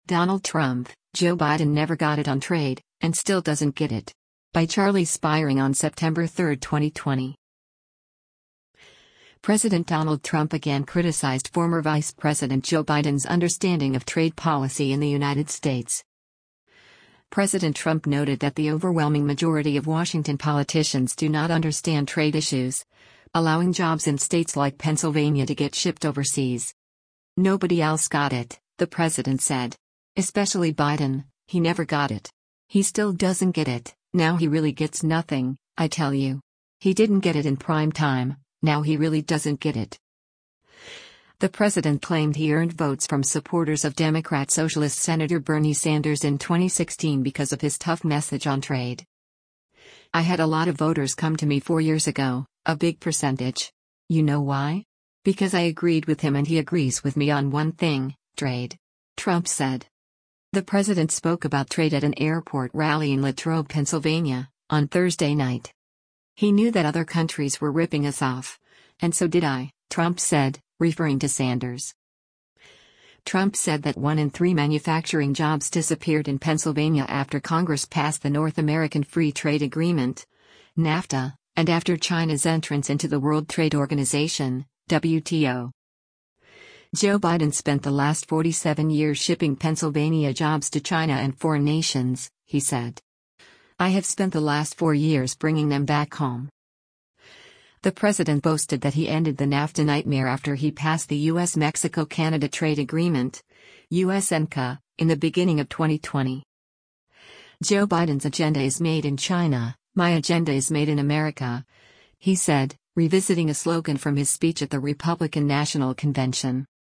Donald Trump, Joe Biden never got it on trade, and still doesn't get it. By Charlie Spiring on September 3, 2020. President Donald Trump again criticized former Vice President Joe Biden's understanding of trade policy in the United States. President Trump noted that the overwhelming majority of Washington politicians do not understand trade issues, allowing jobs in states like Pennsylvania to get shipped overseas. Nobody else got it, the president said. Especially Biden, he never got it. He still doesn't get it, now he really gets nothing, I tell you. He didn't get it in prime time, now he really doesn't get it. The president claimed he earned votes from supporters of Democrat Socialist Senator Bernie Sanders in 2016 because of his tough message on trade. I had a lot of voters come to me 4 years ago, a big percentage. You know why? Because I agreed with him and he agrees with me on one thing, trade. Trump said. The president spoke about trade at an airport rally in Latrobe, Pennsylvania, on Thursday night. He knew that other countries were ripping us off, and so did I, Trump said, referring to Sanders. Trump said that 1 in 3 manufacturing jobs disappeared in Pennsylvania after Congress passed the North American Free Trade Agreement, NAFTA, and after China's entrance into the World Trade Organization, WTO. Joe Biden spent the last 47 years shipping Pennsylvania jobs to China and foreign nations, he said. I have spent the last 4 years bringing them back home. The president boasted that he ended the NAFTA nightmare after he passed the U.S.-Mexico-Canada Trade Agreement, USMCA, in the beginning of 2020. Joe Biden's agenda is made in China, my agenda is made in America, he said, revisiting a slogan from his speech at the Republican National Convention.